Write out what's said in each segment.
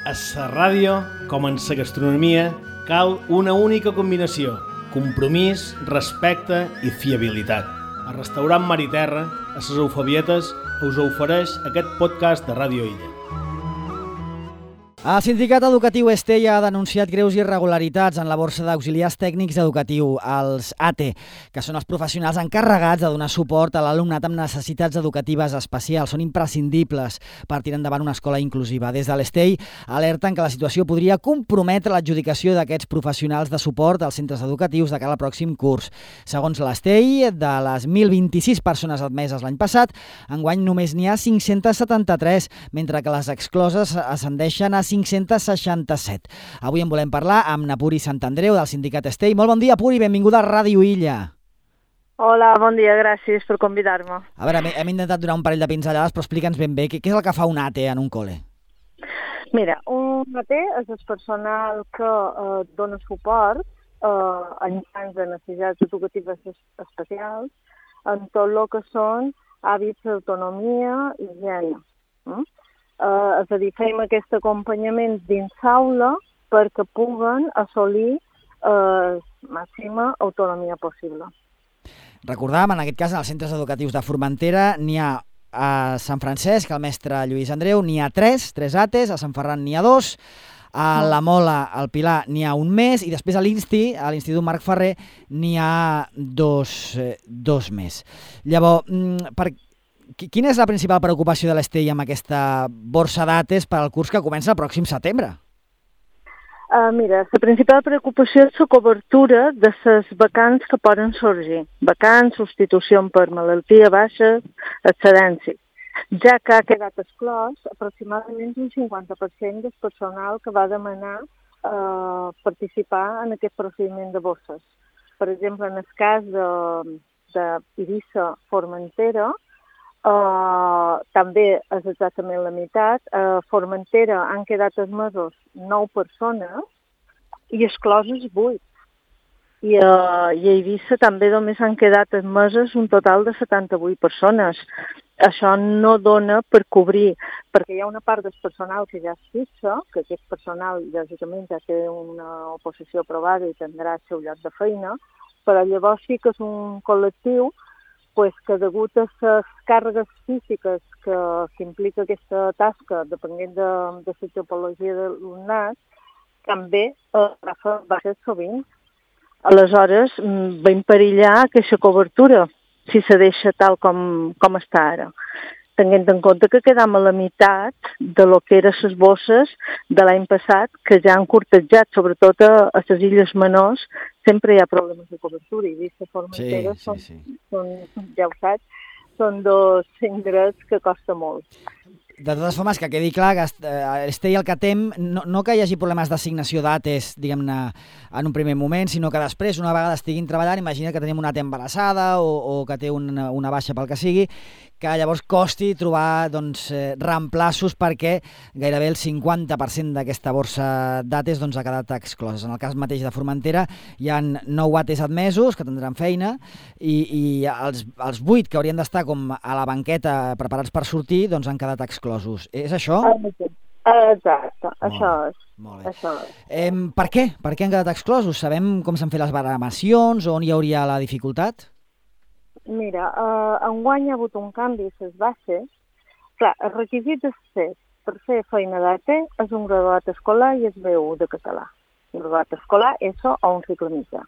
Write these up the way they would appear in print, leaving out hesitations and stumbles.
A la ràdio, com en la gastronomia, cal una única combinació: compromís, respecte i fiabilitat. El restaurant Mar i Terra, a les Eufebietes, us ofereix aquest podcast de Ràdio Illa. El Sindicat Educatiu Estella ha denunciat greus irregularitats en la borsa d'auxiliars tècnics educatius, els ATE, que són els professionals encarregats de donar suport a l'alumnat amb necessitats educatives especials. Són imprescindibles per tirar endavant una escola inclusiva. Des de l'Estell alerten que la situació podria comprometre l'adjudicació d'aquests professionals de suport als centres educatius de cara al pròxim curs. Segons l'Estell, de les 1.026 persones admeses l'any passat, enguany només n'hi ha 573, mentre que les excloses ascendeixen a 567. Avui en volem parlar amb na Puri Santandreu, del Sindicat Estell. Molt bon dia, Puri, benvinguda a Ràdio Illa. Hola, bon dia, gràcies per convidar-me. A veure, hem intentat donar un parell de pinzellades, però explica'ns ben bé què és el que fa un ATE en un col·le. Mira, un ATE és el personal que dona suport a infants de necessitats educatives especials en tot el que són hàbits d'autonomia i higiene. És a dir, fem aquest acompanyament dins l'aula perquè puguen assolir màxima autonomia possible. Recordàvem, en aquest cas, en els centres educatius de Formentera n'hi ha a Sant Francesc, el mestre Lluís Andreu, n'hi ha 3 ATEs, a Sant Ferran n'hi ha 2, a la Mola, al Pilar, n'hi ha un més, i després a l'Insti, a l'Institut Marc Ferrer, n'hi ha dos més. Llavors, quina és la principal preocupació de l'Estell amb aquesta borsa d'ATEs per al curs que comença el pròxim setembre? Mira, la principal preocupació és la cobertura de les vacants que poden sorgir. Vacants, substitució per malaltia, baixes, excedència. Ja que ha quedat exclòs aproximadament un 50% del personal que va demanar participar en aquest procediment de borses. Per exemple, en el cas d'Eivissa Formentera, també és exactament la meitat. A Formentera han quedat admesos 9 persones i excloses 8. I a Eivissa també només han quedat admeses un total de 78 persones. Això no dona per cobrir, perquè hi ha una part del personal que ja és fixa, que aquest personal, lògicament, ja té una oposició aprovada i tindrà el seu lloc de feina, però llavors sí que és un col·lectiu que degut a les càrregues físiques que implica aquesta tasca, depenent de la tipologia de l'alumnat, també va ser sovint. Aleshores, va perillar aquesta cobertura, si se deixa tal com està ara. Tenint en compte que quedam a la meitat de lo que eren les bosses de l'any passat, que ja han cortejat, sobretot a les illes menors, sempre hi ha problemes de cobertura. I Eivissa Formentera són, ja ho saps, són 2 indrets que costa molt. De totes formes, que quedi clar que Estell el que tem no que hi hagi problemes d'assignació d'ATEs, diguem-ne, en un primer moment, sinó que després, una vegada estiguin treballant, imagina que tenim una ATE embarassada o que té una baixa pel que sigui, que llavors costi trobar reemplaços perquè gairebé el 50% d'aquesta borsa d'ATEs ha quedat excloses. En el cas mateix de Formentera hi ha 9 ATEs admesos que tindran feina i els 8 que haurien d'estar com a la banqueta preparats per sortir han quedat exclosos. És això? Exacte, això és. Molt bé. Per què? Per què han quedat exclosos? Sabem com s'han fet les baremacions, on hi hauria la dificultat? Mira, enguany hi ha hagut un canvi a les bases. Clar, el requisit per fer feina d'ATE és un graduat escolar i és B1 de català. Un graduat escolar, ESO o un cicle mitjà.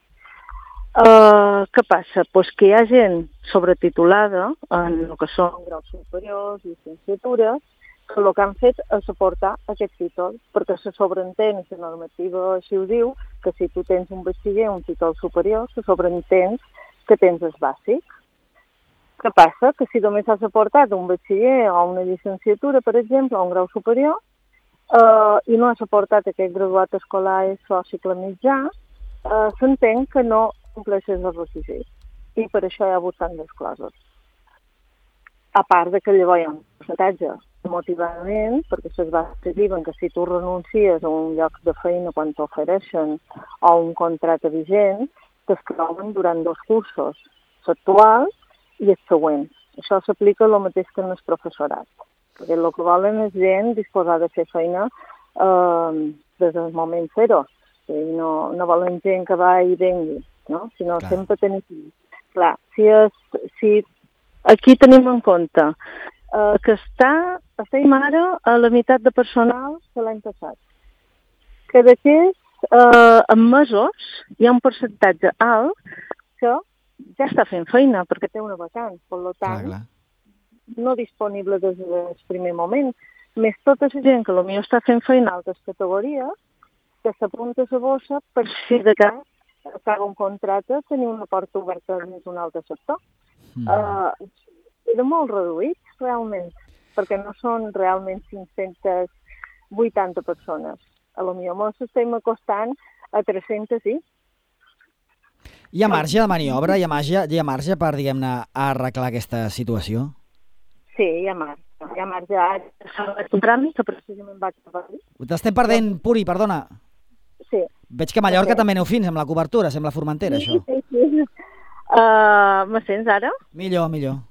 Què passa? Que hi ha gent sobretitulada en el que són graus superiors, llicenciatures, que el que han fet és aportar aquest títol, perquè se sobreentén, la normativa així ho diu, que si tu tens un batxiller o un títol superior, se sobreentén que tens el bàsic. Què passa? Que si només has aportat un batxiller o una llicenciatura, per exemple, o un grau superior, i no has aportat aquest graduat escolar o cicle mitjà, s'entén que no compleixes els requisits. I per això hi ha hagut tant d'exclosos. A part que llavors hi ha un percentatge motivadament, perquè les bases diuen que si tu renuncies a un lloc de feina quan t'ofereixen o un contracte vigent, t'exclouen durant 2 cursos, l'actual i els següents. Això s'aplica el mateix que en el professorat, perquè el que volen és gent disposada a fer feina des del moment zero. No volen gent que va i vengui, no? Sinó sempre tenir... Clar, si aquí tenim en compte que estem ara a la meitat de personal de l'any passat. Que d'aquests, en mesos, hi ha un percentatge alt que ja està fent feina perquè té una vacant, per tant, no disponible des del primer moment. Més tota la gent que potser està fent feina a altres categories, que s'apunta a la bossa per si de cas acaba un contracte, tenir una porta oberta dins un altre sector. Era molt reduït, realment, perquè no són realment 580 persones. A lo millor ens estem acostant a 300, sí. Hi ha marge de maniobra? Hi ha marge per, diguem-ne, arreglar aquesta situació? Sí, hi ha marge. Hi ha marge. Ara un tràmit que precisament vaig a parlar. T'estem perdent, Puri, perdona. Sí. Veig que a Mallorca també aneu fins amb la cobertura, sembla Formentera, això. Sí. Me sents ara? Millor.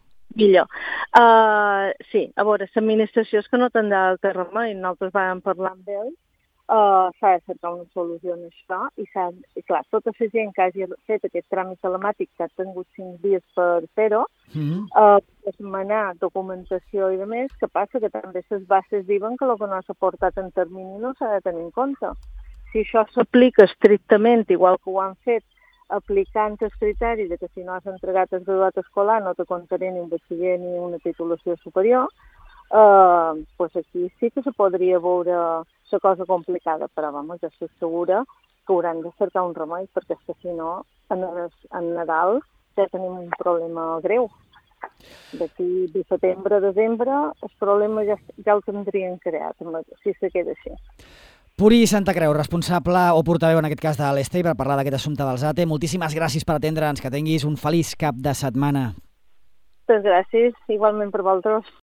Sí, a veure, l'administració és que no tindrà altre remei. Nosaltres vam parlar amb ell. S'ha de cercar una solució en això i clar, tota la gent que hagi fet aquest tràmit telemàtic que ha tingut 5 dies per fer-ho, esmenar documentació i demés, que passa que també les bases diuen que el que no s'ha portat en termini no s'ha de tenir en compte. Si això s'aplica estrictament, igual que ho han fet, aplicant el criteri de que si no has entregat el graduat escolar no te comptaré ni un batxiller ni una titulació superior, doncs aquí sí que se podria veure la cosa complicada, però ja estic segura que hauran de cercar un remei, perquè si no, en Nadal ja tenim un problema greu. D'aquí de setembre a desembre el problema ja el tindrien creat, si se queda així. Puri Santa Creu, responsable o portaveu en aquest cas de l'Este, per parlar d'aquest assumpte dels ATE. Moltíssimes gràcies per atendre'ns, que tinguis un feliç cap de setmana. Moltes gràcies, igualment per vosaltres.